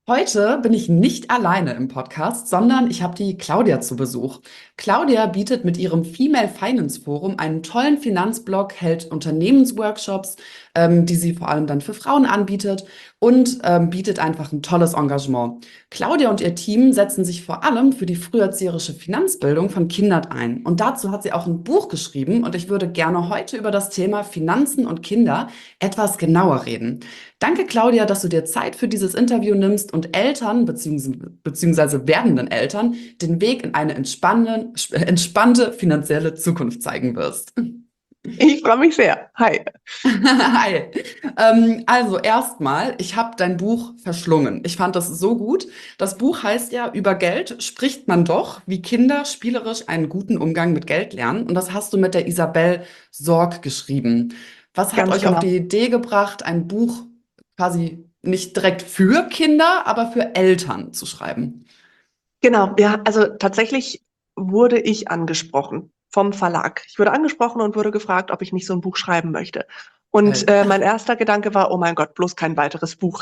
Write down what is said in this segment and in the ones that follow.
Heute bin ich nicht alleine im Podcast, sondern ich habe die Claudia zu Besuch. Claudia bietet mit ihrem Female Finance Forum einen tollen Finanzblog, hält Unternehmensworkshops, die sie vor allem dann für Frauen anbietet und bietet einfach ein tolles Engagement. Claudia und ihr Team setzen sich vor allem für die früherzieherische Finanzbildung von Kindern ein. Und dazu hat sie auch ein Buch geschrieben und ich würde gerne heute über das Thema Finanzen und Kinder etwas genauer reden. Danke, Claudia, dass du dir Zeit für dieses Interview nimmst und Eltern beziehungsweise werdenden Eltern den Weg in eine entspannte finanzielle Zukunft zeigen wirst. Ich freue mich sehr. Hi. Hi. Also erstmal, ich habe dein Buch verschlungen. Ich fand das so gut. Das Buch heißt ja, über Geld spricht man doch, wie Kinder spielerisch einen guten Umgang mit Geld lernen. Und das hast du mit der Isabel Sorg geschrieben. Was hat Ganz euch auf genau. die Idee gebracht, ein Buch quasi nicht direkt für Kinder, aber für Eltern zu schreiben? Genau, ja, also tatsächlich wurde ich angesprochen vom Verlag. Ich wurde angesprochen und wurde gefragt, ob ich nicht so ein Buch schreiben möchte. Und Geil. mein erster Gedanke war, oh mein Gott, bloß kein weiteres Buch.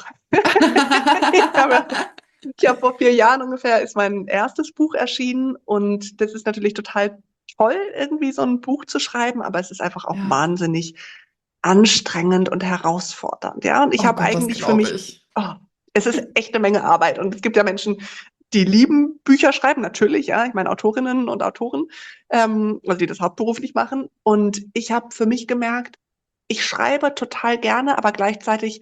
Ich habe, ich habe vor 4 Jahren ungefähr ist mein erstes Buch erschienen und das ist natürlich total toll, irgendwie so ein Buch zu schreiben, aber es ist einfach auch Ja. wahnsinnig anstrengend und herausfordernd. Ja, und ich Oh habe Gott, das eigentlich für glaube mich, ich. oh, es ist echt eine Menge Arbeit. Und es gibt ja Menschen, die lieben Bücher schreiben, natürlich, ja, ich meine Autorinnen und Autoren, also die das hauptberuflich machen. Und ich habe für mich gemerkt, ich schreibe total gerne, aber gleichzeitig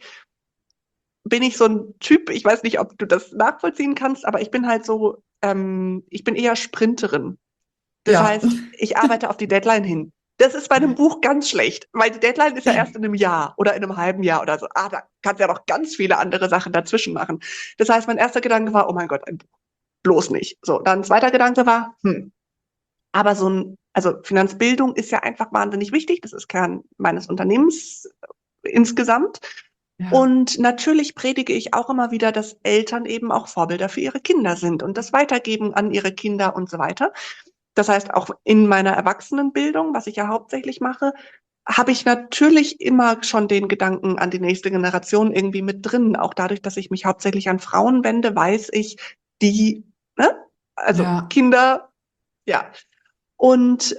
bin ich so ein Typ, ich weiß nicht, ob du das nachvollziehen kannst, aber ich bin halt so, ich bin eher Sprinterin. Das Ja. heißt, ich arbeite auf die Deadline hin. Das ist bei einem Buch ganz schlecht, weil die Deadline ist ja erst in einem Jahr oder in einem halben Jahr oder so. Ah, da kannst du ja noch ganz viele andere Sachen dazwischen machen. Das heißt, mein erster Gedanke war, oh mein Gott, ein Buch. Bloß nicht. So, dann ein zweiter Gedanke war, aber so ein, also Finanzbildung ist ja einfach wahnsinnig wichtig. Das ist Kern meines Unternehmens insgesamt. Ja. Und natürlich predige ich auch immer wieder, dass Eltern eben auch Vorbilder für ihre Kinder sind und das weitergeben an ihre Kinder und so weiter. Das heißt, auch in meiner Erwachsenenbildung, was ich ja hauptsächlich mache, habe ich natürlich immer schon den Gedanken an die nächste Generation irgendwie mit drin. Auch dadurch, dass ich mich hauptsächlich an Frauen wende, weiß ich, die, ne? Also Ja. Kinder, ja. Und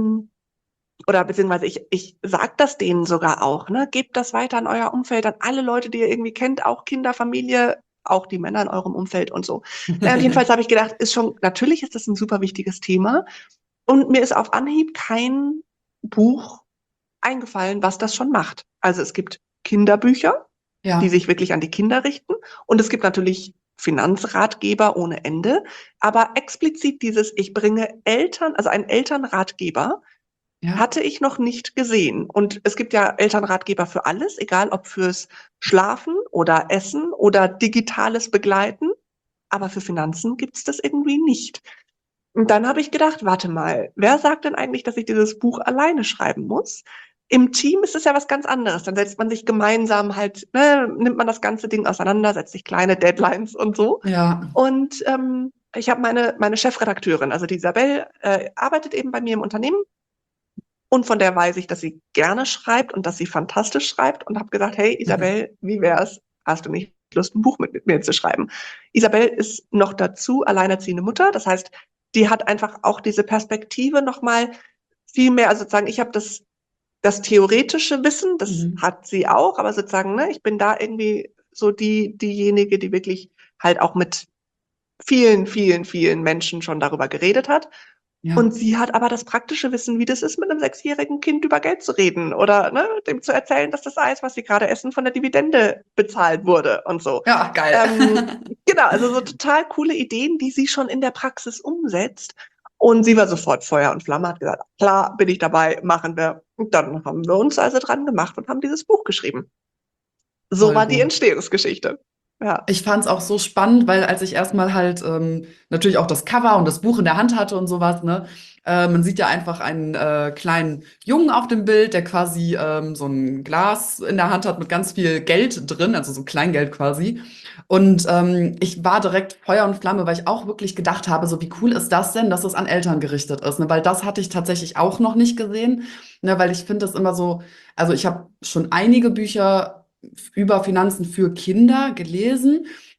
oder beziehungsweise ich sage das denen sogar auch, ne? Gebt das weiter an euer Umfeld, an alle Leute, die ihr irgendwie kennt, auch Kinder, Familie, auch die Männer in eurem Umfeld und so. Und jedenfalls habe ich gedacht, ist schon, natürlich ist das ein super wichtiges Thema. Und mir ist auf Anhieb kein Buch eingefallen, was das schon macht. Also es gibt Kinderbücher, die Ja. sich wirklich an die Kinder richten. Und es gibt natürlich Finanzratgeber ohne Ende. Aber explizit dieses, ich bringe Eltern, also einen Elternratgeber, Ja. hatte ich noch nicht gesehen. Und es gibt ja Elternratgeber für alles, egal ob fürs Schlafen oder Essen oder digitales Begleiten. Aber für Finanzen gibt es das irgendwie nicht. Und dann habe ich gedacht, warte mal, wer sagt denn eigentlich, dass ich dieses Buch alleine schreiben muss? Im Team ist es ja was ganz anderes. Dann setzt man sich gemeinsam halt, ne, nimmt man das ganze Ding auseinander, setzt sich kleine Deadlines und so. Ja. Und ich habe meine Chefredakteurin, also die Isabel, arbeitet eben bei mir im Unternehmen und von der weiß ich, dass sie gerne schreibt und dass sie fantastisch schreibt und habe gesagt, hey Isabel, wie wär's? Hast du nicht Lust, ein Buch mit mir zu schreiben? Isabel ist noch dazu alleinerziehende Mutter, das heißt, die hat einfach auch diese Perspektive nochmal viel mehr, also sozusagen, ich habe das theoretische Wissen, das Mhm. hat sie auch, aber sozusagen, ne, ich bin da irgendwie so diejenige, die wirklich halt auch mit vielen, vielen, vielen Menschen schon darüber geredet hat. Ja. Und sie hat aber das praktische Wissen, wie das ist, mit einem 6-jährigen Kind über Geld zu reden oder ne, dem zu erzählen, dass das Eis, was sie gerade essen, von der Dividende bezahlt wurde und so. Ja, geil. Genau, also so total coole Ideen, die sie schon in der Praxis umsetzt. Und sie war sofort Feuer und Flamme, hat gesagt, klar, bin ich dabei, machen wir. Und dann haben wir uns also dran gemacht und haben dieses Buch geschrieben. So Voll war die gut. Entstehungsgeschichte. Ja. Ich fand es auch so spannend, weil als ich erstmal halt natürlich auch das Cover und das Buch in der Hand hatte und sowas, ne, man sieht ja einfach einen kleinen Jungen auf dem Bild, der quasi so ein Glas in der Hand hat mit ganz viel Geld drin, also so Kleingeld quasi. Und ich war direkt Feuer und Flamme, weil ich auch wirklich gedacht habe, so wie cool ist das denn, dass es an Eltern gerichtet ist, ne? Weil das hatte ich tatsächlich auch noch nicht gesehen, ne? Weil ich finde das immer so, also ich habe schon einige Bücher über Finanzen für Kinder gelesen,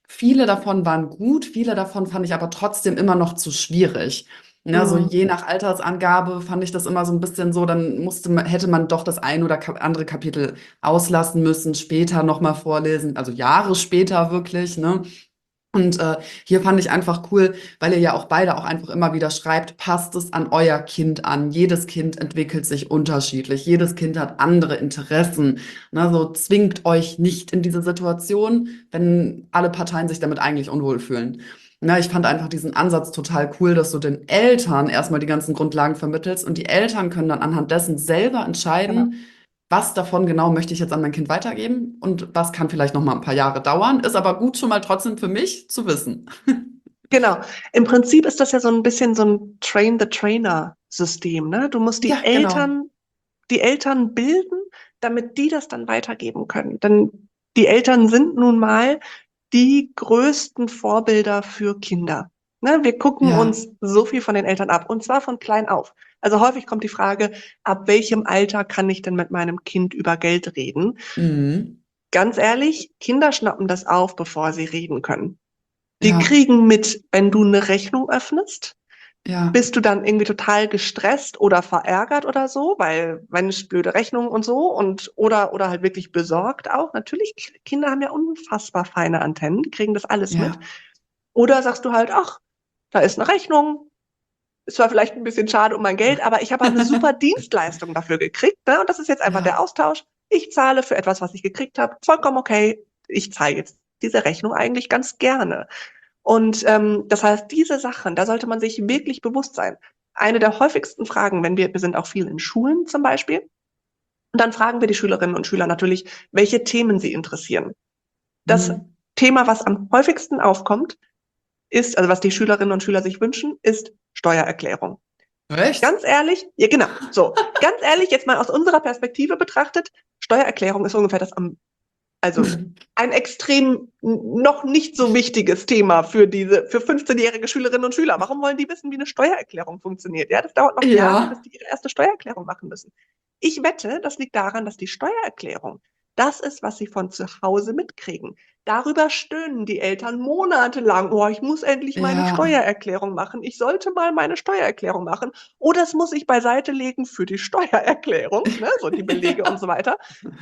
Viele davon waren gut, viele davon fand ich aber trotzdem immer noch zu schwierig. Ja, so Mhm. je nach Altersangabe fand ich das immer so ein bisschen so, dann hätte man doch das ein oder andere Kapitel auslassen müssen, später nochmal vorlesen, also Jahre später wirklich, ne? Und hier fand ich einfach cool, weil ihr ja auch beide auch einfach immer wieder schreibt, passt es an euer Kind an. Jedes Kind entwickelt sich unterschiedlich. Jedes Kind hat andere Interessen. Ne, so zwingt euch nicht in diese Situation, wenn alle Parteien sich damit eigentlich unwohl fühlen. Na, ich fand einfach diesen Ansatz total cool, dass du den Eltern erstmal die ganzen Grundlagen vermittelst und die Eltern können dann anhand dessen selber Genau. entscheiden, was davon genau möchte ich jetzt an mein Kind weitergeben und was kann vielleicht noch mal ein paar Jahre dauern, ist aber gut schon mal trotzdem für mich zu wissen. Genau. Im Prinzip ist das ja so ein bisschen so ein Train-the-Trainer-System, ne? Du musst Ja, genau. die Eltern bilden, damit die das dann weitergeben können. Denn die Eltern sind nun mal die größten Vorbilder für Kinder. Ne? Wir gucken Ja. uns so viel von den Eltern ab und zwar von klein auf. Also häufig kommt die Frage, ab welchem Alter kann ich denn mit meinem Kind über Geld reden? Mhm. Ganz ehrlich, Kinder schnappen das auf, bevor sie reden können. Die Ja, kriegen mit, wenn du eine Rechnung öffnest, ja, bist du dann irgendwie total gestresst oder verärgert oder so, weil Mensch, blöde Rechnung und so und oder halt wirklich besorgt auch. Natürlich, Kinder haben ja unfassbar feine Antennen, die kriegen das alles mit. ja, Oder sagst du halt, ach, da ist eine Rechnung, ist zwar vielleicht ein bisschen schade um mein Geld, aber ich habe eine super Dienstleistung dafür gekriegt, ne? Und das ist jetzt einfach ja, der Austausch. Ich zahle für etwas, was ich gekriegt habe, vollkommen okay. Ich zahle jetzt diese Rechnung eigentlich ganz gerne. Und das heißt, diese Sachen, da sollte man sich wirklich bewusst sein. Eine der häufigsten Fragen, wenn wir sind auch viel in Schulen zum Beispiel, und dann fragen wir die Schülerinnen und Schüler natürlich, welche Themen sie interessieren. Das mhm. Thema, was am häufigsten aufkommt, ist, also was die Schülerinnen und Schüler sich wünschen, ist Steuererklärung. Recht? Ganz ehrlich, ja genau, so, ganz ehrlich, jetzt mal aus unserer Perspektive betrachtet, Steuererklärung ist ungefähr das am also ein extrem noch nicht so wichtiges Thema für 15-jährige Schülerinnen und Schüler. Warum wollen die wissen, wie eine Steuererklärung funktioniert? Ja, das dauert noch Jahre, bis Ja, die ihre erste Steuererklärung machen müssen. Ich wette, das liegt daran, dass die Steuererklärung das ist, was sie von zu Hause mitkriegen. Darüber stöhnen die Eltern monatelang. Oh, ich muss endlich meine ja, Steuererklärung machen. Ich sollte mal meine Steuererklärung machen. Oh, das muss ich beiseite legen für die Steuererklärung, ne? So die Belege und so weiter.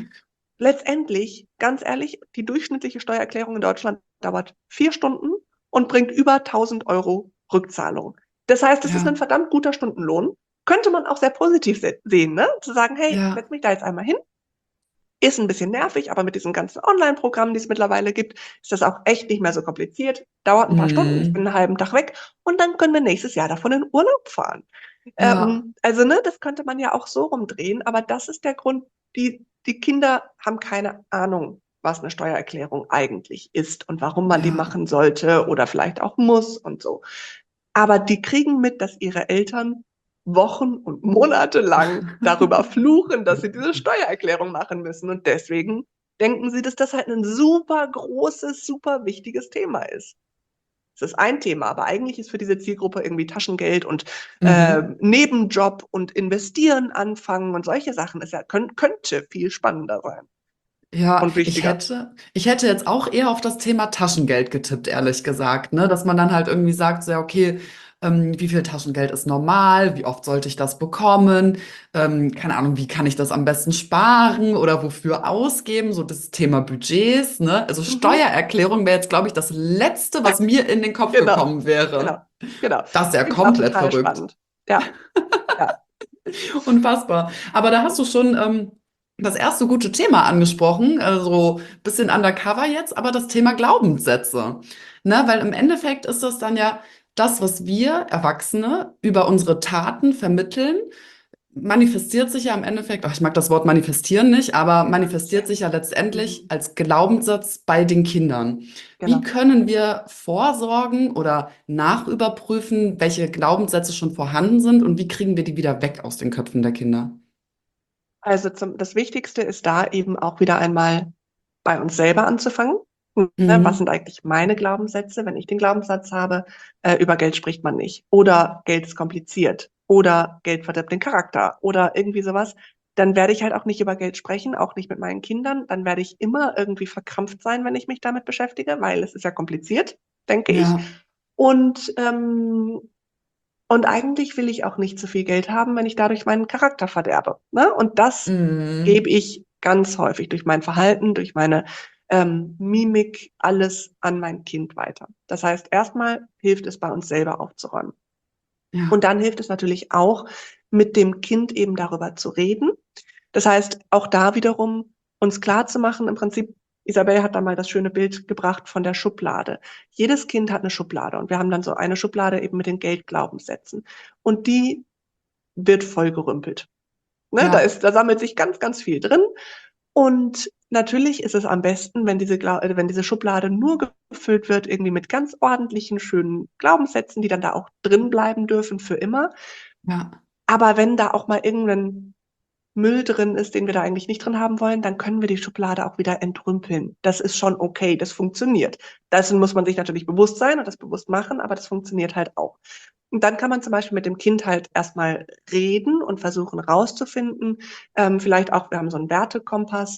Letztendlich, ganz ehrlich, die durchschnittliche Steuererklärung in Deutschland dauert 4 Stunden und bringt über 1.000 € Rückzahlung. Das heißt, es ist ein ja, verdammt guter Stundenlohn. Könnte man auch sehr positiv sehen, ne? Zu sagen, hey, ich ja, setze mich da jetzt einmal hin. Ist ein bisschen nervig, aber mit diesen ganzen Online-Programmen, die es mittlerweile gibt, ist das auch echt nicht mehr so kompliziert. Dauert ein paar Stunden, ich bin mhm. einen halben Tag weg und dann können wir nächstes Jahr davon in Urlaub fahren. Ja, Also, ne, das könnte man ja auch so rumdrehen, aber das ist der Grund, die Kinder haben keine Ahnung, was eine Steuererklärung eigentlich ist und warum man die ja, machen sollte oder vielleicht auch muss und so. Aber die kriegen mit, dass ihre Eltern Wochen und Monate lang darüber fluchen, dass sie diese Steuererklärung machen müssen. Und deswegen denken sie, dass das halt ein super großes, super wichtiges Thema ist. Es ist ein Thema, aber eigentlich ist für diese Zielgruppe irgendwie Taschengeld und mhm. Nebenjob und Investieren anfangen und solche Sachen ist ja, könnte viel spannender sein Ja, und wichtiger. ich hätte jetzt auch eher auf das Thema Taschengeld getippt, ehrlich gesagt, ne? Dass man dann halt irgendwie sagt, so, ja, okay, wie viel Taschengeld ist normal? Wie oft sollte ich das bekommen? Keine Ahnung, wie kann ich das am besten sparen oder wofür ausgeben? So das Thema Budgets, ne? Also Mhm. Steuererklärung wäre jetzt, glaube ich, das Letzte, was mir in den Kopf Genau, gekommen genau, wäre. genau. Das ist ja Finde ich auch komplett total verrückt. spannend. Ja, ja. Unfassbar. Aber da hast du schon das erste gute Thema angesprochen, also bisschen undercover jetzt, aber das Thema Glaubenssätze. Ne? Weil im Endeffekt ist das dann ja das, was wir Erwachsene über unsere Taten vermitteln, manifestiert sich ja im Endeffekt, ach, ich mag das Wort manifestieren nicht, aber manifestiert sich ja letztendlich Mhm. als Glaubenssatz bei den Kindern. Wie Genau. können wir vorsorgen oder nachüberprüfen, welche Glaubenssätze schon vorhanden sind und wie kriegen wir die wieder weg aus den Köpfen der Kinder? Also das Wichtigste ist da eben auch wieder einmal bei uns selber anzufangen. Ne, was Mhm. sind eigentlich meine Glaubenssätze? Wenn ich den Glaubenssatz habe, über Geld spricht man nicht. Oder Geld ist kompliziert. Oder Geld verdirbt den Charakter. Oder irgendwie sowas. dann werde ich halt auch nicht über Geld sprechen, auch nicht mit meinen Kindern. Dann werde ich immer irgendwie verkrampft sein, wenn ich mich damit beschäftige, weil es ist ja kompliziert, denke ich. Ja. Und, und eigentlich will ich auch nicht so viel Geld haben, wenn ich dadurch meinen Charakter verderbe. Ne? Und das Mhm. gebe ich ganz häufig durch mein Verhalten, durch meine Mimik, alles an mein Kind weiter. Das heißt, erstmal hilft es bei uns selber aufzuräumen. Ja. Und dann hilft es natürlich auch, mit dem Kind eben darüber zu reden. Das heißt, auch da wiederum uns klar zu machen, im Prinzip, Isabel hat da mal das schöne Bild gebracht von der Schublade. Jedes Kind hat eine Schublade und wir haben dann so eine Schublade eben mit den Geldglaubenssätzen. Und die wird vollgerümpelt. Ne? Ja. Da sammelt sich ganz, ganz viel drin. Und natürlich ist es am besten, wenn diese Schublade nur gefüllt wird, irgendwie mit ganz ordentlichen, schönen Glaubenssätzen, die dann da auch drin bleiben dürfen für immer. Ja. Aber wenn da auch mal irgendein Müll drin ist, den wir da eigentlich nicht drin haben wollen, dann können wir die Schublade auch wieder entrümpeln. Das ist schon okay, das funktioniert. Dessen muss man sich natürlich bewusst sein und das bewusst machen, aber das funktioniert halt auch. Und dann kann man zum Beispiel mit dem Kind halt erstmal reden und versuchen rauszufinden, vielleicht auch, wir haben so einen Wertekompass,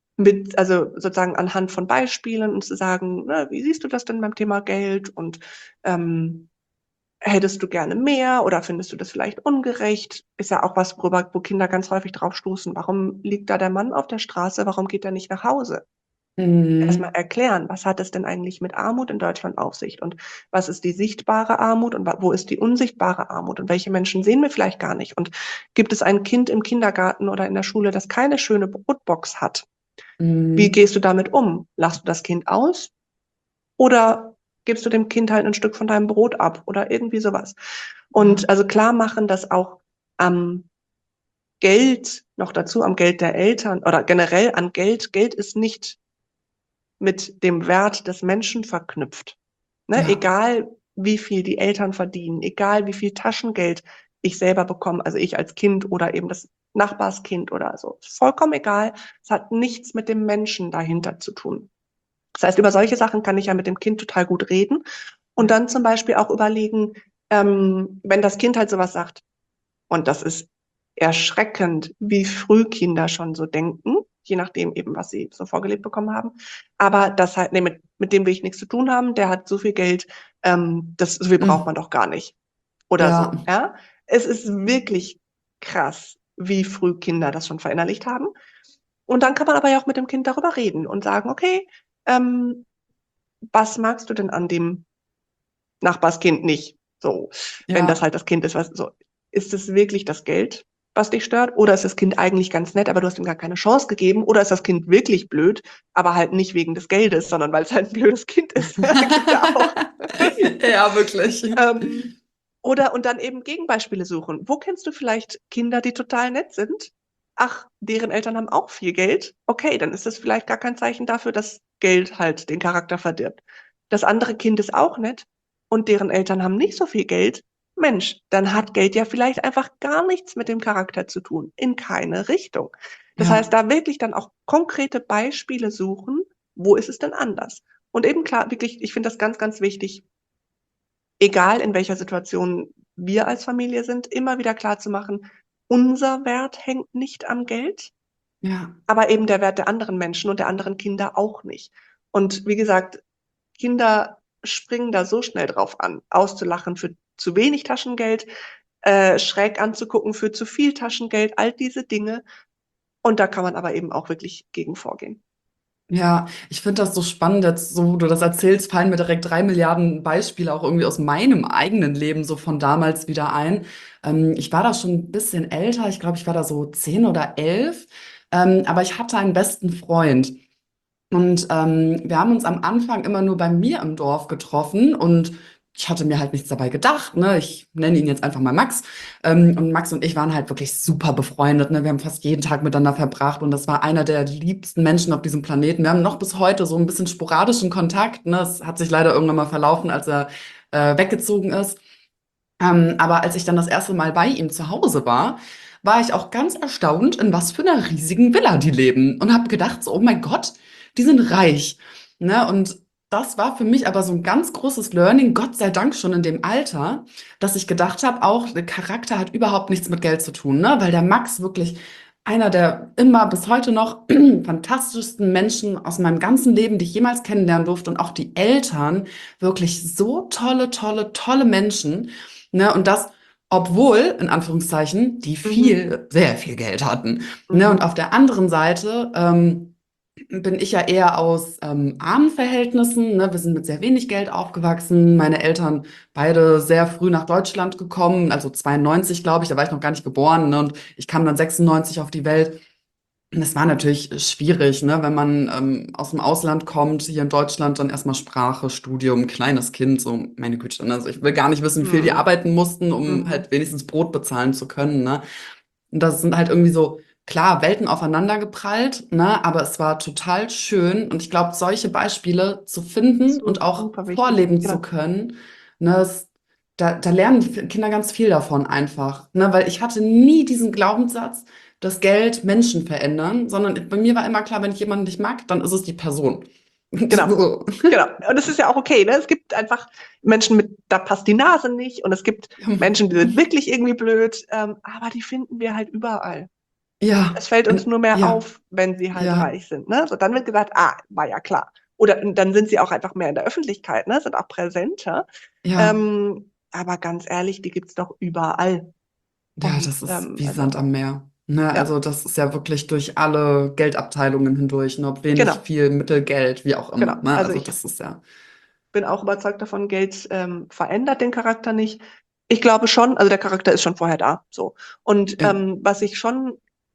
also sozusagen anhand von Beispielen und zu sagen, ne, wie siehst du das denn beim Thema Geld und ähm, hättest du gerne mehr oder findest du das vielleicht ungerecht? Ist ja auch was, wo Kinder ganz häufig drauf stoßen. Warum liegt da der Mann auf der Straße? Warum geht er nicht nach Hause? Erstmal Mhm. erklären, was hat es denn eigentlich mit Armut in Deutschland auf sich und was ist die sichtbare Armut und wo ist die unsichtbare Armut und welche Menschen sehen wir vielleicht gar nicht und gibt es ein Kind im Kindergarten oder in der Schule, das keine schöne Brotbox hat? Wie Mhm. gehst du damit um? Lachst du das Kind aus oder gibst du dem Kind halt ein Stück von deinem Brot ab oder irgendwie sowas? Ja. Und also klar machen, dass auch am Geld noch dazu, am Geld der Eltern oder generell an Geld, Geld ist nicht mit dem Wert des Menschen verknüpft. Ne? Ja. Egal wie viel die Eltern verdienen, egal wie viel Taschengeld ich selber bekomme, also ich als Kind oder eben das Nachbarskind oder so, vollkommen egal. Es hat nichts mit dem Menschen dahinter zu tun. Das heißt, über solche Sachen kann ich ja mit dem Kind total gut reden und dann zum Beispiel auch überlegen, wenn das Kind halt sowas sagt, und das ist erschreckend, wie früh Kinder schon so denken, je nachdem eben, was sie so vorgelebt bekommen haben. Aber das halt, nee, mit dem will ich nichts zu tun haben, der hat so viel Geld, so viel braucht Mhm. man doch gar nicht. Oder Ja. so, ja. Es ist wirklich krass, wie früh Kinder das schon verinnerlicht haben. Und dann kann man aber ja auch mit dem Kind darüber reden und sagen, okay, ähm, was magst du denn an dem Nachbarskind nicht? So, wenn das Ja. halt das Kind ist, was so, ist es wirklich das Geld, was dich stört? Oder ist das Kind eigentlich ganz nett, aber du hast ihm gar keine Chance gegeben? Oder ist das Kind wirklich blöd, aber halt nicht wegen des Geldes, sondern weil es halt ein blödes Kind ist? Gibt's ja auch. Ja, wirklich. Ähm, oder und dann eben Gegenbeispiele suchen. Wo kennst du vielleicht Kinder, die total nett sind? Ach, deren Eltern haben auch viel Geld. Okay, dann ist das vielleicht gar kein Zeichen dafür, dass Geld halt den Charakter verdirbt. Das andere Kind ist auch nett und deren Eltern haben nicht so viel Geld. Mensch, dann hat Geld ja vielleicht einfach gar nichts mit dem Charakter zu tun, in keine Richtung. Das Ja. heißt, da wirklich dann auch konkrete Beispiele suchen, wo ist es denn anders? Und eben klar, wirklich, ich finde das ganz, ganz wichtig, egal in welcher Situation wir als Familie sind, immer wieder klar zu machen, unser Wert hängt nicht am Geld, Ja. aber eben der Wert der anderen Menschen und der anderen Kinder auch nicht. Und wie gesagt, Kinder springen da so schnell drauf an, auszulachen für zu wenig Taschengeld, schräg anzugucken für zu viel Taschengeld, all diese Dinge. Und da kann man aber eben auch wirklich gegen vorgehen. Ja, ich finde das so spannend, jetzt so, wo du das erzählst, fallen mir direkt 3 Milliarden Beispiele auch irgendwie aus meinem eigenen Leben so von damals wieder ein. Ich war da schon ein bisschen älter, ich glaube, ich war da so 10 oder 11, aber ich hatte einen besten Freund. Und wir haben uns am Anfang immer nur bei mir im Dorf getroffen und ich hatte mir halt nichts dabei gedacht, ne? Ich nenne ihn jetzt einfach mal Max. Und Max und ich waren halt wirklich super befreundet, ne? Wir haben fast jeden Tag miteinander verbracht und das war einer der liebsten Menschen auf diesem Planeten. Wir haben noch bis heute so ein bisschen sporadischen Kontakt, ne? Es hat sich leider irgendwann mal verlaufen, als er weggezogen ist. Aber als ich dann das erste Mal bei ihm zu Hause war, war ich auch ganz erstaunt, in was für einer riesigen Villa die leben und habe gedacht, so, oh mein Gott, die sind reich. Ne? Und das war für mich aber so ein ganz großes Learning, Gott sei Dank schon in dem Alter, dass ich gedacht habe, auch der Charakter hat überhaupt nichts mit Geld zu tun, ne? Weil der Max wirklich einer der immer bis heute noch fantastischsten Menschen aus meinem ganzen Leben, die ich jemals kennenlernen durfte und auch die Eltern, wirklich so tolle, tolle, tolle Menschen, ne? Und das, obwohl, in Anführungszeichen, die Mhm. sehr viel Geld hatten, ne? Und Mhm. auf der anderen Seite, bin ich ja eher aus armen Verhältnissen. Ne? Wir sind mit sehr wenig Geld aufgewachsen. Meine Eltern beide sehr früh nach Deutschland gekommen, also 92, glaube ich, da war ich noch gar nicht geboren. Ne? Und ich kam dann 96 auf die Welt. Und das war natürlich schwierig, ne? Wenn man aus dem Ausland kommt, hier in Deutschland, dann erstmal Sprache, Studium, kleines Kind, so meine Güte. Ne? Also ich will gar nicht wissen, wie viel die Mhm. arbeiten mussten, um Mhm. halt wenigstens Brot bezahlen zu können. Ne? Und das sind halt irgendwie so, klar, Welten aufeinander geprallt, ne? Aber es war total schön. Und ich glaube, solche Beispiele zu finden und auch Super wichtig. vorleben zu Genau. können, ne? Da lernen die Kinder ganz viel davon einfach. Ne? Weil ich hatte nie diesen Glaubenssatz, dass Geld Menschen verändern, sondern bei mir war immer klar, wenn ich jemanden nicht mag, dann ist es die Person. Genau. So. Genau. Und es ist ja auch okay, ne? Es gibt einfach Menschen da passt die Nase nicht und es gibt Menschen, die sind wirklich irgendwie blöd, aber die finden wir halt überall. Ja, Es fällt uns nur mehr ja, auf, wenn sie halt ja, reich sind, ne? So, dann wird gesagt, war ja klar. Oder dann sind sie auch einfach mehr in der Öffentlichkeit, ne? Sind auch präsenter. ja. Aber ganz ehrlich, die gibt's doch überall. Ja, Und das ist wie also, Sand am Meer. Ne, ja, also das ist ja wirklich durch alle Geldabteilungen hindurch, ne, ob wenig, genau, viel, Mittelgeld, wie auch genau. immer. Ne? Also Also ich das ist ja, bin auch überzeugt davon, Geld verändert den Charakter nicht. Ich glaube schon, also der Charakter ist schon vorher da, so. Und ja. was ich schon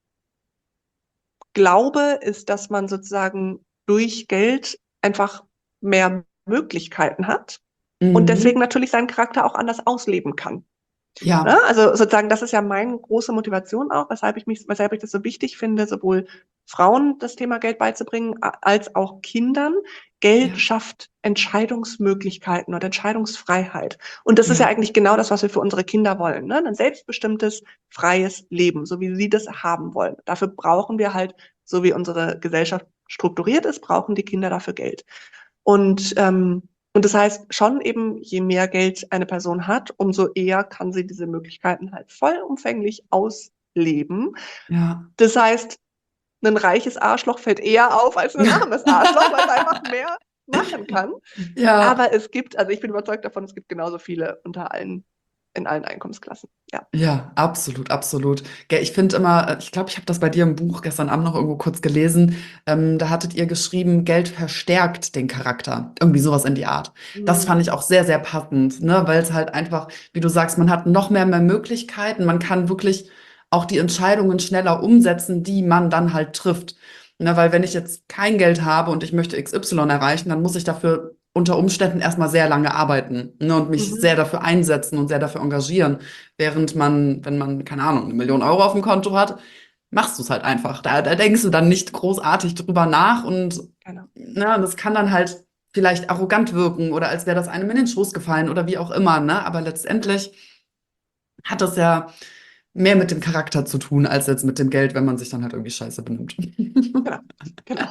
glaube, ist, dass man sozusagen durch Geld einfach mehr Möglichkeiten hat und deswegen Mhm. natürlich seinen Charakter auch anders ausleben kann. Ne? Ja, Also sozusagen, das ist ja meine große Motivation auch, weshalb ich das so wichtig finde, sowohl Frauen das Thema Geld beizubringen, als auch Kindern. Geld ja, schafft Entscheidungsmöglichkeiten und Entscheidungsfreiheit. Und das ist ja ja, eigentlich genau das, was wir für unsere Kinder wollen. Ne? Ein selbstbestimmtes, freies Leben, so wie sie das haben wollen. Dafür brauchen wir halt, so wie unsere Gesellschaft strukturiert ist, brauchen die Kinder dafür Geld. Und und das heißt schon eben, je mehr Geld eine Person hat, umso eher kann sie diese Möglichkeiten halt vollumfänglich ausleben. ja. Das heißt, ein reiches Arschloch fällt eher auf als ein armes Arschloch, weil es einfach mehr machen kann. Ja, Aber es gibt, also ich bin überzeugt davon, es gibt genauso viele in allen Einkommensklassen. Ja. ja, absolut, absolut. Gell, ich finde immer, ich glaube, ich habe das bei dir im Buch gestern Abend noch irgendwo kurz gelesen. Da hattet ihr geschrieben, Geld verstärkt den Charakter. Irgendwie sowas in die Art. Das fand Mhm. ich auch sehr, sehr passend, ne? Weil es halt einfach, wie du sagst, man hat noch mehr Möglichkeiten. Man kann wirklich auch die Entscheidungen schneller umsetzen, die man dann halt trifft. Ne? Weil wenn ich jetzt kein Geld habe und ich möchte XY erreichen, dann muss ich dafür unter Umständen erstmal sehr lange arbeiten, ne? Und mich Mhm. sehr dafür einsetzen und sehr dafür engagieren. Während man, wenn man, keine Ahnung, 1 Million Euro auf dem Konto hat, machst du es halt einfach. Da denkst du dann nicht großartig drüber nach und Genau. na, das kann dann halt vielleicht arrogant wirken oder als wäre das einem in den Schoß gefallen oder wie auch immer, ne? Aber letztendlich hat das ja mehr mit dem Charakter zu tun, als jetzt mit dem Geld, wenn man sich dann halt irgendwie scheiße benimmt. Genau. Genau.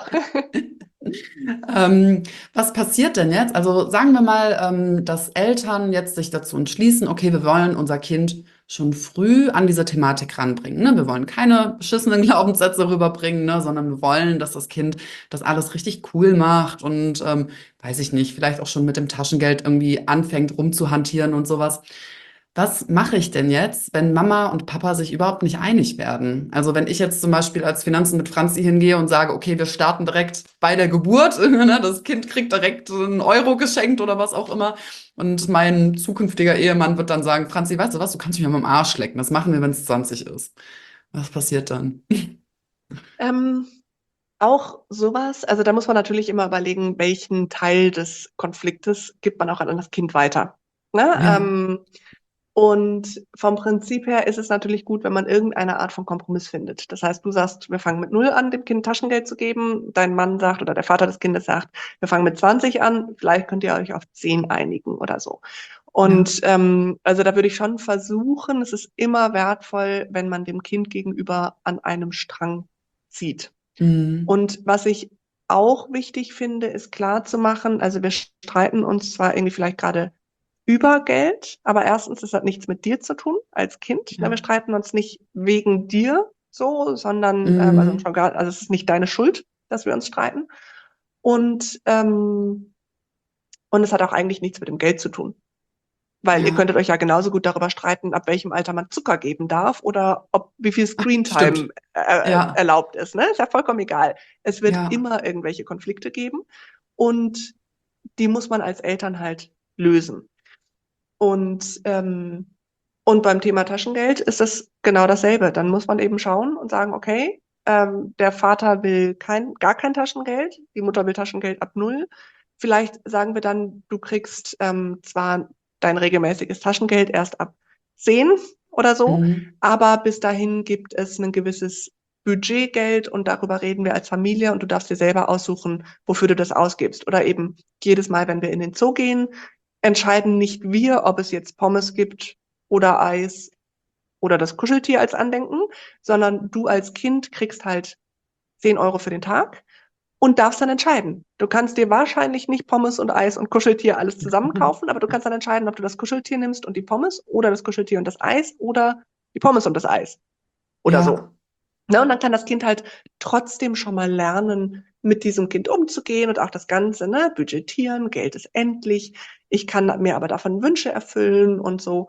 Was passiert denn jetzt? Also sagen wir mal, dass Eltern jetzt sich dazu entschließen, okay, wir wollen unser Kind schon früh an diese Thematik ranbringen. Ne? Wir wollen keine beschissenen Glaubenssätze rüberbringen, ne? Sondern wir wollen, dass das Kind das alles richtig cool macht und weiß ich nicht, vielleicht auch schon mit dem Taschengeld irgendwie anfängt rumzuhantieren und sowas. Was mache ich denn jetzt, wenn Mama und Papa sich überhaupt nicht einig werden? Also wenn ich jetzt zum Beispiel als Finanzen mit Franzi hingehe und sage, okay, wir starten direkt bei der Geburt, ne, das Kind kriegt direkt 1 Euro geschenkt oder was auch immer. Und mein zukünftiger Ehemann wird dann sagen, Franzi, weißt du was, du kannst mich am Arsch lecken. Das machen wir, wenn es 20 ist. Was passiert dann? Ähm, Auch sowas, also da muss man natürlich immer überlegen, welchen Teil des Konfliktes gibt man auch an das Kind weiter. Ne? Ja, Und vom Prinzip her ist es natürlich gut, wenn man irgendeine Art von Kompromiss findet. Das heißt, du sagst, wir fangen mit 0 an, dem Kind Taschengeld zu geben. Dein Mann sagt oder der Vater des Kindes sagt, wir fangen mit 20 an. Vielleicht könnt ihr euch auf 10 einigen oder so. ja. Und also da würde ich schon versuchen, es ist immer wertvoll, wenn man dem Kind gegenüber an einem Strang zieht. Mhm. Und was ich auch wichtig finde, ist klar zu machen, also wir streiten uns zwar irgendwie vielleicht gerade über Geld, aber erstens, das hat nichts mit dir zu tun als Kind. Ne? Wir Ja, streiten uns nicht wegen dir, so, sondern also Mhm. schon gar, also es ist nicht deine Schuld, dass wir uns streiten. Und und es hat auch eigentlich nichts mit dem Geld zu tun. Weil ihr Ja, könntet euch ja genauso gut darüber streiten, ab welchem Alter man Zucker geben darf oder ob wie viel Screentime stimmt. Ja, erlaubt ist. Ne? Ist ja vollkommen egal. Es wird ja, immer irgendwelche Konflikte geben und die muss man als Eltern halt lösen. Und, und beim Thema Taschengeld ist es genau dasselbe. Dann muss man eben schauen und sagen, okay, der Vater will gar kein Taschengeld, die Mutter will Taschengeld ab null. Vielleicht sagen wir dann, du kriegst zwar dein regelmäßiges Taschengeld erst ab 10 oder so, mhm. aber bis dahin gibt es ein gewisses Budgetgeld und darüber reden wir als Familie und du darfst dir selber aussuchen, wofür du das ausgibst. Oder eben jedes Mal, wenn wir in den Zoo gehen, entscheiden nicht wir, ob es jetzt Pommes gibt oder Eis oder das Kuscheltier als Andenken, sondern du als Kind kriegst halt 10 € für den Tag und darfst dann entscheiden. Du kannst dir wahrscheinlich nicht Pommes und Eis und Kuscheltier alles zusammen kaufen, aber du kannst dann entscheiden, ob du das Kuscheltier nimmst und die Pommes oder das Kuscheltier und das Eis oder die Pommes und das Eis oder Ja, so. Ne, und dann kann das Kind halt trotzdem schon mal lernen, mit diesem Kind umzugehen und auch das Ganze, ne, budgetieren, Geld ist endlich, ich kann mir aber davon Wünsche erfüllen und so,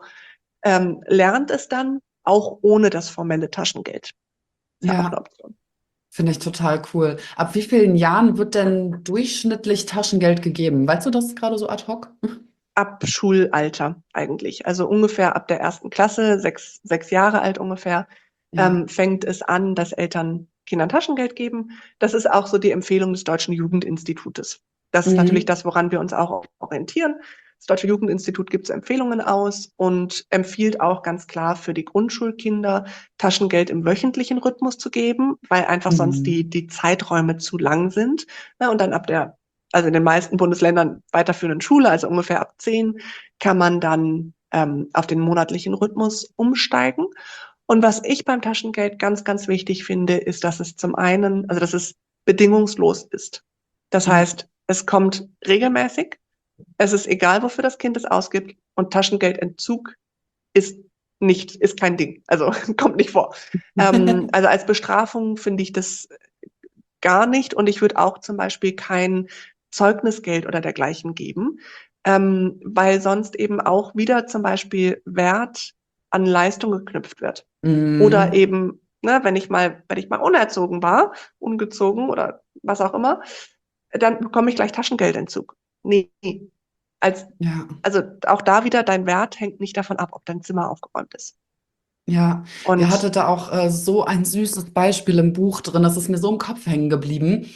lernt es dann auch ohne das formelle Taschengeld. Ist ja auch eine ja, Option. finde ich total cool. Ab wie vielen Jahren wird denn durchschnittlich Taschengeld gegeben? Weißt du das gerade so ad hoc? Ab Schulalter eigentlich. Also ungefähr ab der ersten Klasse, 6 Jahre alt ungefähr, Ja. fängt es an, dass Eltern Kindern Taschengeld geben. Das ist auch so die Empfehlung des Deutschen Jugendinstitutes. Das ist natürlich Mhm. das, woran wir uns auch orientieren. Das Deutsche Jugendinstitut gibt Empfehlungen aus und empfiehlt auch ganz klar für die Grundschulkinder Taschengeld im wöchentlichen Rhythmus zu geben, weil einfach sonst Mhm. die Zeiträume zu lang sind. Ne, und dann also in den meisten Bundesländern weiterführenden Schule, also ungefähr ab 10, kann man dann auf den monatlichen Rhythmus umsteigen. Und was ich beim Taschengeld ganz, ganz wichtig finde, ist, dass es zum einen, also dass es bedingungslos ist. Das Ja, heißt, es kommt regelmäßig, es ist egal, wofür das Kind es ausgibt und Taschengeldentzug ist ist kein Ding. Also kommt nicht vor. Also als Bestrafung finde ich das gar nicht und ich würde auch zum Beispiel kein Zeugnisgeld oder dergleichen geben, weil sonst eben auch wieder zum Beispiel Wert an Leistung geknüpft wird. Oder Mhm. eben, ne, wenn ich mal unerzogen war, ungezogen oder was auch immer, dann bekomme ich gleich Taschengeldentzug. Nee, als, Ja. also auch da wieder, dein Wert hängt nicht davon ab, ob dein Zimmer aufgeräumt ist. Ja, ihr Und hattet da auch so ein süßes Beispiel im Buch drin, das ist mir so im Kopf hängen geblieben,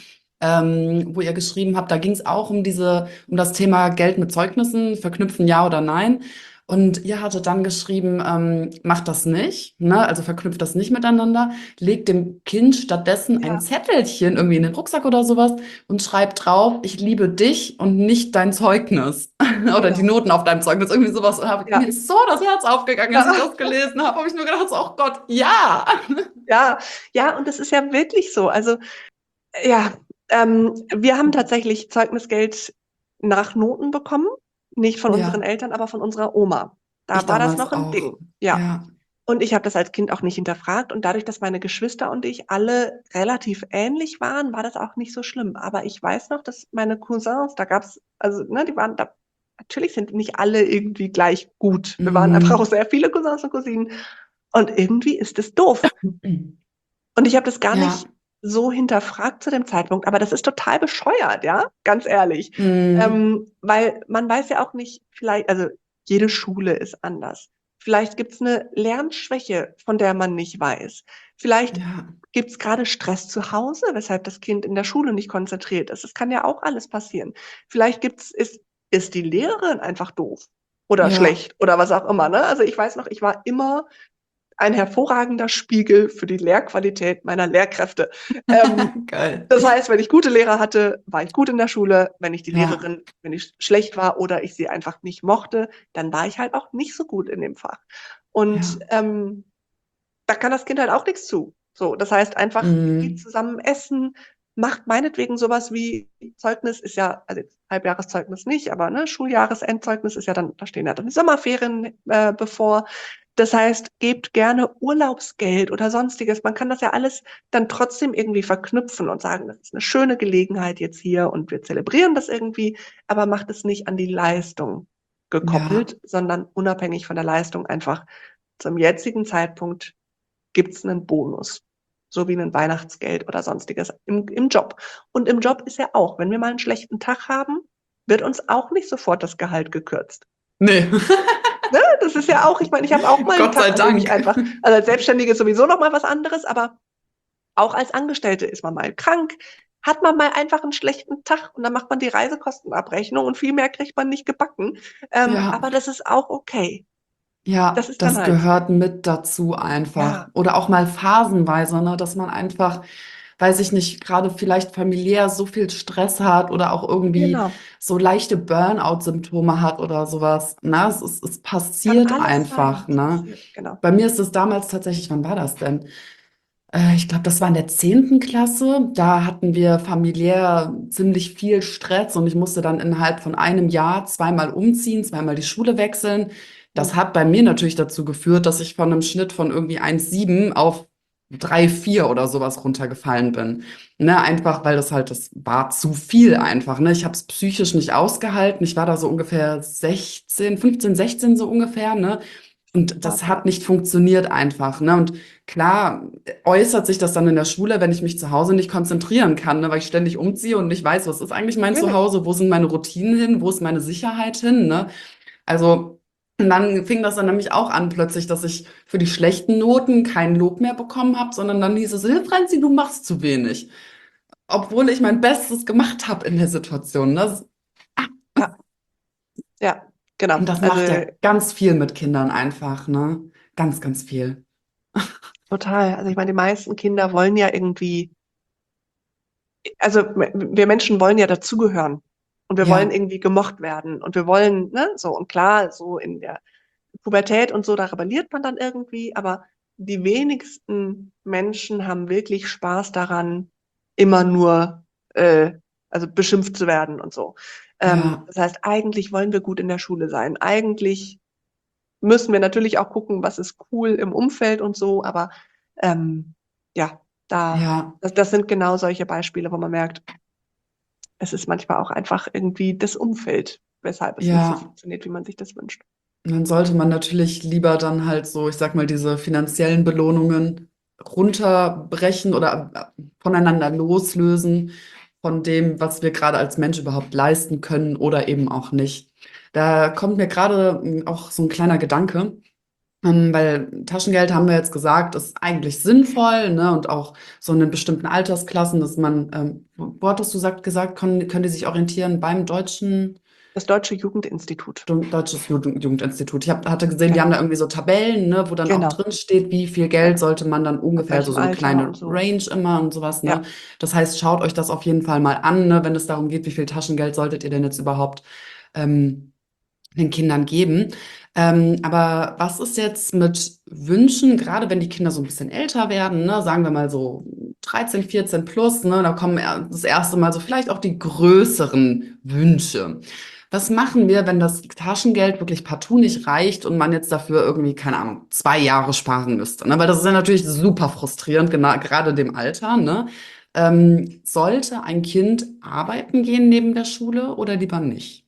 wo ihr geschrieben habt, da ging es auch um das Thema Geld mit Zeugnissen, verknüpfen ja oder nein. Und ihr hattet dann geschrieben, macht das nicht, ne? Also verknüpft das nicht miteinander, legt dem Kind stattdessen ein ja, Zettelchen irgendwie in den Rucksack oder sowas und schreibt drauf, ich liebe dich und nicht dein Zeugnis. Oder die genau. Noten auf deinem Zeugnis, irgendwie sowas. Und mir Ja, ist so das Herz aufgegangen, als ich ja. das gelesen habe. Habe ich nur gedacht, so, oh Gott, ja. Ja, ja, und das ist ja wirklich so. Also, ja, wir haben tatsächlich Zeugnisgeld nach Noten bekommen. Nicht von unseren Ja, Eltern, aber von unserer Oma. ich Da war das damals noch ein auch. Ding. Ja. Ja, Und ich habe das als Kind auch nicht hinterfragt. Und dadurch, dass meine Geschwister und ich alle relativ ähnlich waren, war das auch nicht so schlimm. Aber ich weiß noch, dass meine Cousins, da gab's, also, ne, die waren da, natürlich sind nicht alle irgendwie gleich gut. Wir waren einfach auch mm, sehr viele Cousins und Cousinen. Und irgendwie ist es doof. Und ich habe das gar ja, nicht so hinterfragt zu dem Zeitpunkt, aber das ist total bescheuert, ja, ganz ehrlich. mm, Weil man weiß ja auch nicht, vielleicht, also jede Schule ist anders. Vielleicht gibt's eine Lernschwäche, von der man nicht weiß. Vielleicht ja, gibt's gerade Stress zu Hause, weshalb das Kind in der Schule nicht konzentriert ist. Das kann ja auch alles passieren. Vielleicht ist die Lehrerin einfach doof oder ja, schlecht oder was auch immer, ne? Also ich weiß noch, ich war immer ein hervorragender Spiegel für die Lehrqualität meiner Lehrkräfte. geil. Das heißt, wenn ich gute Lehrer hatte, war ich gut in der Schule. Ja, Wenn ich schlecht war oder ich sie einfach nicht mochte, dann war ich halt auch nicht so gut in dem Fach. Und ja, da kann das Kind halt auch nichts zu. So, das heißt einfach, geht mm, zusammen essen, macht meinetwegen sowas wie Zeugnis ist ja, also jetzt Halbjahreszeugnis nicht, aber ne, Schuljahresendzeugnis ist ja dann, da stehen ja dann die Sommerferien bevor. Das heißt, gebt gerne Urlaubsgeld oder Sonstiges. Man kann das ja alles dann trotzdem irgendwie verknüpfen und sagen, das ist eine schöne Gelegenheit jetzt hier und wir zelebrieren das irgendwie, aber macht es nicht an die Leistung Ja, gekoppelt, sondern unabhängig von der Leistung einfach zum jetzigen Zeitpunkt gibt es einen Bonus, so wie ein Weihnachtsgeld oder sonstiges im Job. Und im Job ist ja auch, wenn wir mal einen schlechten Tag haben, wird uns auch nicht sofort das Gehalt gekürzt. nee, Ne? Das ist ja auch, ich meine, ich habe auch mal einen Gott sei Tag, an dem ich Dank. einfach, also als Selbstständige ist sowieso noch mal was anderes, aber auch als Angestellte ist man mal krank, hat man mal einfach einen schlechten Tag und dann macht man die Reisekostenabrechnung und viel mehr kriegt man nicht gebacken. Ja. Aber das ist auch okay. Das Ja, ist dann das halt so. gehört mit dazu einfach. Ja, Oder auch mal phasenweise, ne, dass man einfach, weiß ich nicht, gerade vielleicht familiär so viel Stress hat oder auch irgendwie genau. so leichte Burnout-Symptome hat oder sowas. Ne? Es Kann passiert alles sein, einfach, was ne? passiert. Genau. Bei mir ist es damals tatsächlich, wann war das denn? Ich glaube, das war in der 10. Klasse. Da hatten wir familiär ziemlich viel Stress und ich musste dann innerhalb von einem Jahr zweimal umziehen, zweimal die Schule wechseln. Das Hm. hat bei mir natürlich dazu geführt, dass ich von einem Schnitt von irgendwie 1,7 auf 3,4 oder sowas runtergefallen bin. Ne, einfach, weil das war zu viel einfach. Ne? Ich habe es psychisch nicht ausgehalten. Ich war da so ungefähr 16, 15, 16 so ungefähr. Ne? Und das Hart, hat ja. nicht funktioniert einfach, ne? Und klar äußert sich das dann in der Schule, wenn ich mich zu Hause nicht konzentrieren kann, ne? Weil ich ständig umziehe und nicht weiß, was ist eigentlich mein Natürlich. Zuhause, wo sind meine Routinen hin, wo ist meine Sicherheit hin, ne? Also, und dann fing das dann nämlich auch an plötzlich, dass ich für die schlechten Noten kein Lob mehr bekommen habe, sondern dann hieß es, Franzi, du machst zu wenig. Obwohl ich mein Bestes gemacht habe in der Situation, ne? Ja, ja, genau. Und das Also macht ja ganz viel mit Kindern einfach, ne? Ganz, ganz viel. total. Also ich meine, die meisten Kinder wollen ja irgendwie, also wir Menschen wollen ja dazugehören und wir wollen Ja. irgendwie gemocht werden und wir wollen, ne, so und klar, so in der Pubertät und so, da rebelliert man dann irgendwie, aber die wenigsten Menschen haben wirklich Spaß daran, immer nur, also beschimpft zu werden und so. Ja, Das heißt, eigentlich wollen wir gut in der Schule sein. Eigentlich müssen wir natürlich auch gucken, was ist cool im Umfeld und so, aber ähm, ja, ja, das sind genau solche Beispiele, wo man merkt, es ist manchmal auch einfach irgendwie das Umfeld, weshalb es nicht so ja. funktioniert, wie man sich das wünscht. Und dann sollte man natürlich lieber dann halt so, ich sag mal, diese finanziellen Belohnungen runterbrechen oder voneinander loslösen von dem, was wir gerade als Mensch überhaupt leisten können oder eben auch nicht. Da kommt mir gerade auch so ein kleiner Gedanke. Weil Taschengeld haben wir jetzt gesagt, ist eigentlich sinnvoll, ne? Und auch so in den bestimmten Altersklassen, dass man, wo hattest du gesagt, können die sich orientieren beim deutschen, Das Deutsche Jugendinstitut. Deutsches Jugendinstitut. Hatte gesehen, die haben Genau, da irgendwie so Tabellen, ne, wo dann auch genau. drin steht, wie viel Ja, Geld sollte man dann ab ungefähr, welchem so eine Alter kleine und so. Range immer und sowas, ne? Ja, Das heißt, schaut euch das auf jeden Fall mal an, ne, wenn es darum geht, wie viel Taschengeld solltet ihr denn jetzt überhaupt ähm, den Kindern geben. Aber was ist jetzt mit Wünschen, gerade wenn die Kinder so ein bisschen älter werden, ne, sagen wir mal so 13, 14 plus, ne, da kommen das erste Mal so vielleicht auch die größeren Wünsche. Was machen wir, wenn das Taschengeld wirklich partout nicht reicht und man jetzt dafür irgendwie, keine Ahnung, 2 Jahre sparen müsste? Ne? Weil das ist ja natürlich super frustrierend, genau, gerade in dem Alter, ne? Sollte ein Kind arbeiten gehen neben der Schule oder lieber nicht?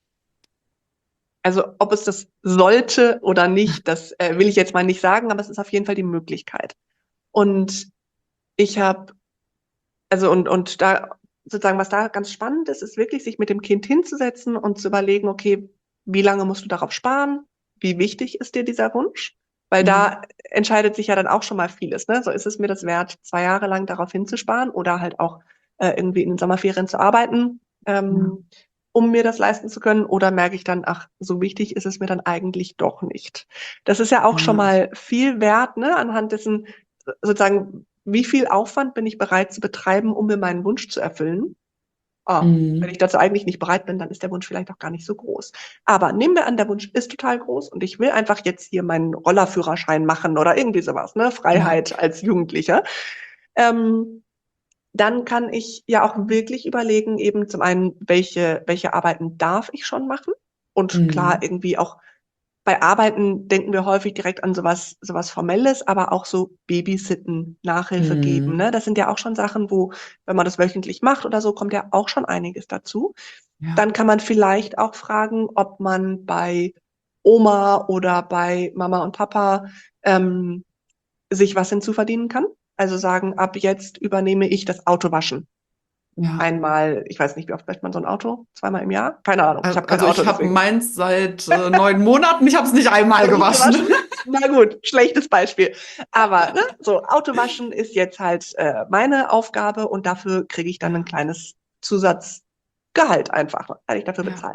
also ob es das sollte oder nicht, das will ich jetzt mal nicht sagen, aber es ist auf jeden Fall die Möglichkeit. Und ich habe, also und da sozusagen, was da ganz spannend ist, ist wirklich, sich mit dem Kind hinzusetzen und zu überlegen, okay, wie lange musst du darauf sparen? Wie wichtig ist dir dieser Wunsch? Weil Mhm. da entscheidet sich ja dann auch schon mal vieles, ne? So ist es mir das wert, 2 Jahre lang darauf hinzusparen oder halt auch irgendwie in den Sommerferien zu arbeiten, Ja. um mir das leisten zu können? Oder merke ich dann, ach, so wichtig ist es mir dann eigentlich doch nicht? Das ist ja auch schon Ja. mal viel wert, ne? Anhand dessen sozusagen, wie viel Aufwand bin ich bereit zu betreiben, um mir meinen Wunsch zu erfüllen? Ah, wenn ich Mhm. dazu eigentlich nicht bereit bin, dann ist der Wunsch vielleicht auch gar nicht so groß. Aber nehmen wir an, der Wunsch ist total groß und ich will einfach jetzt hier meinen Rollerführerschein machen oder irgendwie sowas, ne? Ja. Freiheit als Jugendlicher. Ähm, Dann kann ich ja auch wirklich überlegen, eben zum einen, welche Arbeiten darf ich schon machen? Und klar, Mhm. irgendwie auch bei Arbeiten denken wir häufig direkt an sowas Formelles, aber auch so Babysitten, Nachhilfe geben, Mhm. ne? Das sind ja auch schon Sachen, wo, wenn man das wöchentlich macht oder so, kommt ja auch schon einiges dazu. Ja. Dann kann man vielleicht auch fragen, ob man bei Oma oder bei Mama und Papa ähm, sich was hinzuverdienen kann. Also sagen, ab jetzt übernehme ich das Autowaschen. Ja. Einmal, ich weiß nicht, wie oft wäscht man so ein Auto? Zweimal im Jahr? Keine Ahnung. Ich habe kein Also Auto, ich habe deswegen. meins seit 9 Monaten. Ich habe es nicht einmal Noch nicht gewaschen. gewaschen? Na gut, schlechtes Beispiel. Aber ne, so Autowaschen ist jetzt halt meine Aufgabe und dafür kriege ich dann ein Ja, kleines Zusatzgehalt einfach, weil ich dafür ja, bezahle.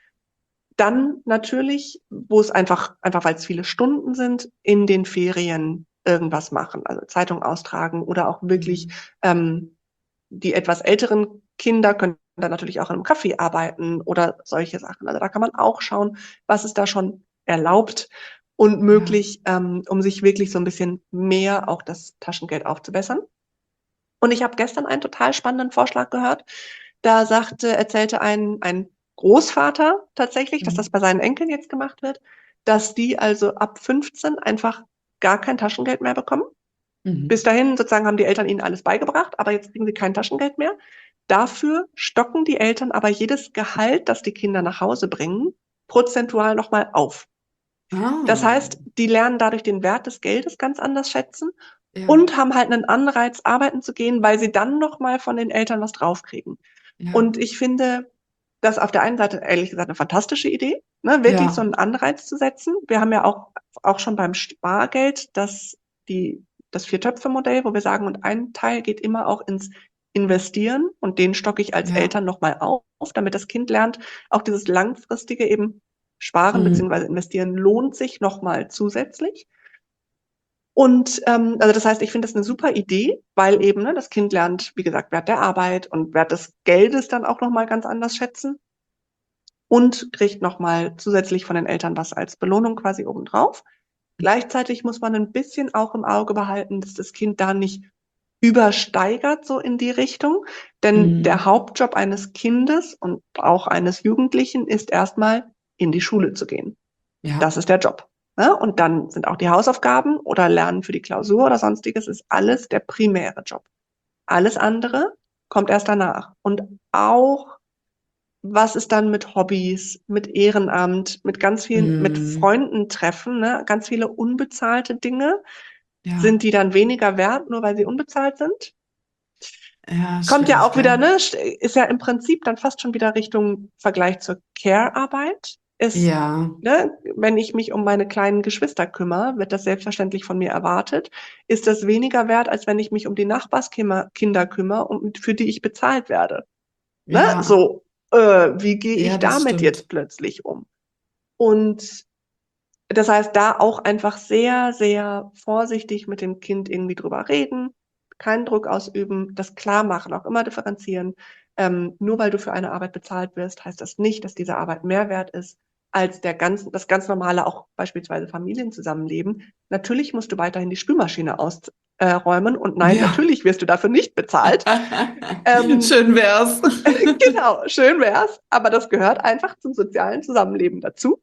Dann natürlich, wo es einfach weil es viele Stunden sind, in den Ferien irgendwas machen, also Zeitung austragen oder auch wirklich mhm. die etwas älteren Kinder können dann natürlich auch in einem Café arbeiten oder solche Sachen. Also da kann man auch schauen, was ist da schon erlaubt und Ja, möglich, um sich wirklich so ein bisschen mehr auch das Taschengeld aufzubessern. Und ich habe gestern einen total spannenden Vorschlag gehört. Da erzählte ein Großvater tatsächlich, dass das mhm. bei seinen Enkeln jetzt gemacht wird, dass die also ab 15 einfach gar kein Taschengeld mehr bekommen. Bis Mhm. dahin sozusagen haben die Eltern ihnen alles beigebracht, aber jetzt kriegen sie kein Taschengeld mehr. Dafür stocken die Eltern aber jedes Gehalt, das die Kinder nach Hause bringen, prozentual nochmal auf. Das Ah, heißt, die lernen dadurch den Wert des Geldes ganz anders schätzen ja, und haben halt einen Anreiz, arbeiten zu gehen, weil sie dann nochmal von den Eltern was draufkriegen. ja, Und ich finde das auf der einen Seite ehrlich gesagt eine fantastische Idee, ne, wirklich so ja, einen Anreiz zu setzen. Wir haben ja auch schon beim Spargeld das Vier-Töpfe-Modell, wo wir sagen, und ein Teil geht immer auch ins Investieren und den stocke ich als ja, Eltern nochmal auf, damit das Kind lernt, auch dieses langfristige eben Sparen mhm. beziehungsweise Investieren lohnt sich nochmal zusätzlich. Und also das heißt, ich finde das eine super Idee, weil eben ne, das Kind lernt, wie gesagt, Wert der Arbeit und Wert des Geldes dann auch nochmal ganz anders schätzen und kriegt nochmal zusätzlich von den Eltern was als Belohnung quasi obendrauf. Gleichzeitig muss man ein bisschen auch im Auge behalten, dass das Kind da nicht übersteigert so in die Richtung. Denn der Mhm. Hauptjob eines Kindes und auch eines Jugendlichen ist erstmal in die Schule zu gehen. Ja, Das ist der Job. Ne? Und dann sind auch die Hausaufgaben oder Lernen für die Klausur oder sonstiges, ist alles der primäre Job. Alles andere kommt erst danach. Und auch, was ist dann mit Hobbys, mit Ehrenamt, mit ganz vielen, mit mhm. Freunden treffen, ne? Ganz viele unbezahlte Dinge. Ja, Sind die dann weniger wert, nur weil sie unbezahlt sind? ja, Kommt ja schwierig, auch wieder, gell? ne? Ist ja im Prinzip dann fast schon wieder Richtung Vergleich zur Care-Arbeit. Ja, Ne, wenn ich mich um meine kleinen Geschwister kümmere, wird das selbstverständlich von mir erwartet. Ist das weniger wert, als wenn ich mich um die Nachbarskinder kümmere und für die ich bezahlt werde? Ne? ja, So, wie gehe ja, ich das damit stimmt. jetzt plötzlich um? Und das heißt, da auch einfach sehr, sehr vorsichtig mit dem Kind irgendwie drüber reden, keinen Druck ausüben, das klar machen, auch immer differenzieren. Nur weil du für eine Arbeit bezahlt wirst, heißt das nicht, dass diese Arbeit mehr wert ist als das ganz normale, auch beispielsweise Familienzusammenleben. Natürlich musst du weiterhin die Spülmaschine ausräumen und nein, Ja. natürlich wirst du dafür nicht bezahlt. Ähm, Schön wär's. genau, schön wär's, aber das gehört einfach zum sozialen Zusammenleben dazu.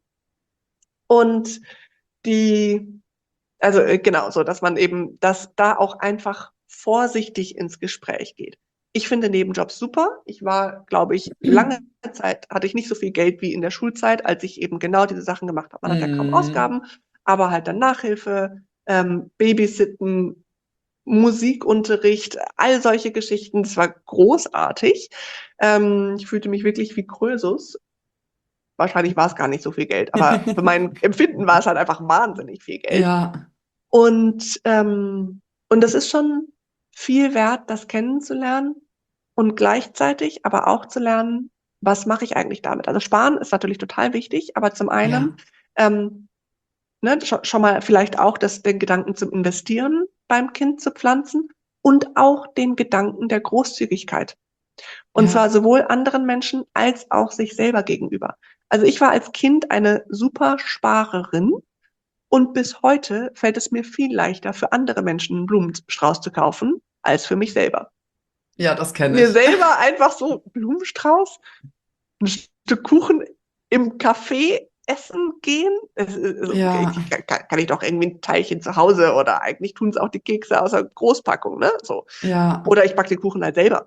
Und die genau, so, dass man eben, dass da auch einfach vorsichtig ins Gespräch geht. Ich finde Nebenjobs super. Ich war, glaube ich, lange Zeit hatte ich nicht so viel Geld wie in der Schulzeit, als ich eben genau diese Sachen gemacht habe. Man hat ja kaum Mhm. Ausgaben, aber halt dann Nachhilfe, Babysitten, Musikunterricht, all solche Geschichten. Das war großartig. Ich fühlte mich wirklich wie Krösus. Wahrscheinlich war es gar nicht so viel Geld, aber für mein Empfinden war es halt einfach wahnsinnig viel Geld. Ja, Und, und das ist schon viel wert, das kennenzulernen und gleichzeitig aber auch zu lernen, was mache ich eigentlich damit? Also sparen ist natürlich total wichtig, aber zum einen ja, ähm, ne, schon mal vielleicht auch den Gedanken zum Investieren beim Kind zu pflanzen und auch den Gedanken der Großzügigkeit. Und zwar ja, sowohl anderen Menschen als auch sich selber gegenüber. Also ich war als Kind eine super Sparerin und bis heute fällt es mir viel leichter, für andere Menschen einen Blumenstrauß zu kaufen, als für mich selber. ja, das kenne Mir ich. selber einfach so Blumenstrauß, ein Stück Kuchen im Café essen gehen? Also, Ja, kann ich doch irgendwie ein Teilchen zu Hause oder eigentlich tun es auch die Kekse aus der Großpackung, ne? So. ja, Oder ich backe den Kuchen halt selber.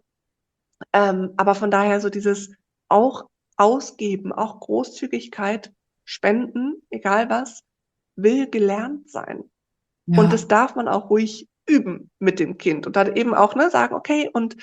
Aber von daher so dieses auch ausgeben, auch Großzügigkeit, Spenden, egal was, will gelernt sein. Und das ja, darf man auch ruhig üben mit dem Kind und dann eben auch, ne, sagen, okay, und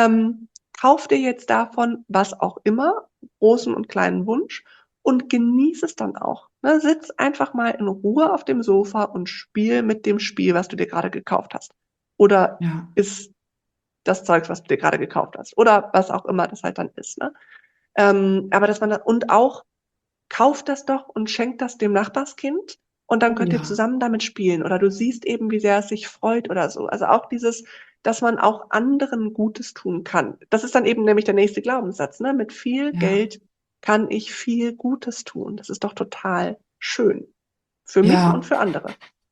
kauf dir jetzt davon was auch immer, großen und kleinen Wunsch und genieß es dann auch. Ne? Sitz einfach mal in Ruhe auf dem Sofa und spiel mit dem Spiel, was du dir gerade gekauft hast. Oder ja, isst das Zeugs, was du dir gerade gekauft hast. Oder was auch immer das halt dann ist. Ne? Aber dass man und auch kauft das doch und schenkt das dem Nachbarskind und dann oh könnt ihr ja, zusammen damit spielen. Oder du siehst eben, wie sehr es sich freut oder so. Also auch dieses, dass man auch anderen Gutes tun kann. Das ist dann eben nämlich der nächste Glaubenssatz. Ne? Mit viel ja, Geld kann ich viel Gutes tun. Das ist doch total schön. Für mich und ja. für andere.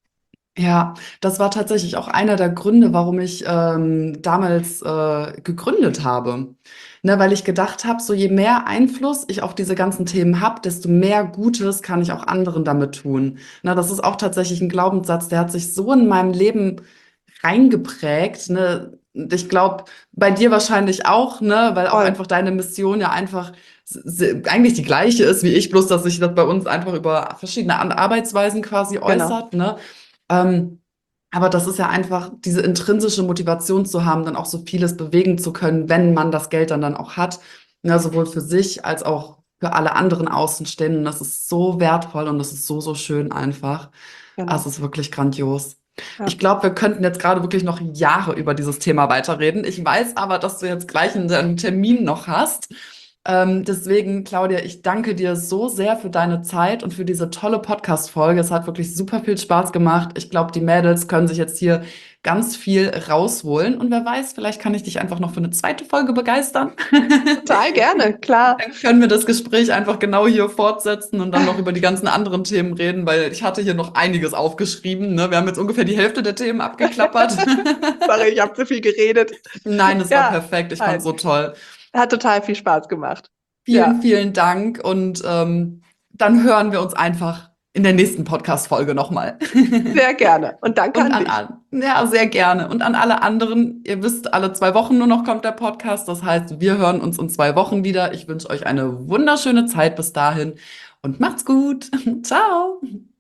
Ja, das war tatsächlich auch einer der Gründe, warum ich damals gegründet habe. Ne, weil ich gedacht habe, so je mehr Einfluss ich auf diese ganzen Themen habe, desto mehr Gutes kann ich auch anderen damit tun. Ne, das ist auch tatsächlich ein Glaubenssatz, der hat sich so in meinem Leben reingeprägt. Ne? Und ich glaube, bei dir wahrscheinlich auch, ne, weil auch Voll, einfach deine Mission ja einfach eigentlich die gleiche ist wie ich, bloß dass sich das bei uns einfach über verschiedene Arbeitsweisen quasi genau. äußert, ne? Ähm, aber das ist ja einfach diese intrinsische Motivation zu haben, dann auch so vieles bewegen zu können, wenn man das Geld dann auch hat, ja, sowohl für sich als auch für alle anderen Außenstehenden. Das ist so wertvoll und das ist so, so schön einfach. Also Genau. es ist wirklich grandios. Ja. Ich glaube, wir könnten jetzt gerade wirklich noch Jahre über dieses Thema weiterreden. Ich weiß aber, dass du jetzt gleich einen Termin noch hast. Deswegen, Claudia, ich danke dir so sehr für deine Zeit und für diese tolle Podcast-Folge. Es hat wirklich super viel Spaß gemacht. Ich glaube, die Mädels können sich jetzt hier ganz viel rausholen. Und wer weiß, vielleicht kann ich dich einfach noch für eine zweite Folge begeistern. Total gerne, klar. Dann können wir das Gespräch einfach genau hier fortsetzen und dann noch über die ganzen anderen Themen reden, weil ich hatte hier noch einiges aufgeschrieben. Ne? Wir haben jetzt ungefähr die Hälfte der Themen abgeklappert. Sorry, ich habe zu viel geredet. Nein, es war Ja, perfekt. Ich fand es nein. so toll. Hat total viel Spaß gemacht. Vielen, Ja, vielen Dank und dann hören wir uns einfach in der nächsten Podcast-Folge nochmal. sehr gerne. Und danke Und an an dich. alle, ja, sehr gerne. Und an alle anderen, ihr wisst, alle 2 Wochen nur noch kommt der Podcast. Das heißt, wir hören uns in 2 Wochen wieder. Ich wünsche euch eine wunderschöne Zeit bis dahin und macht's gut. Ciao.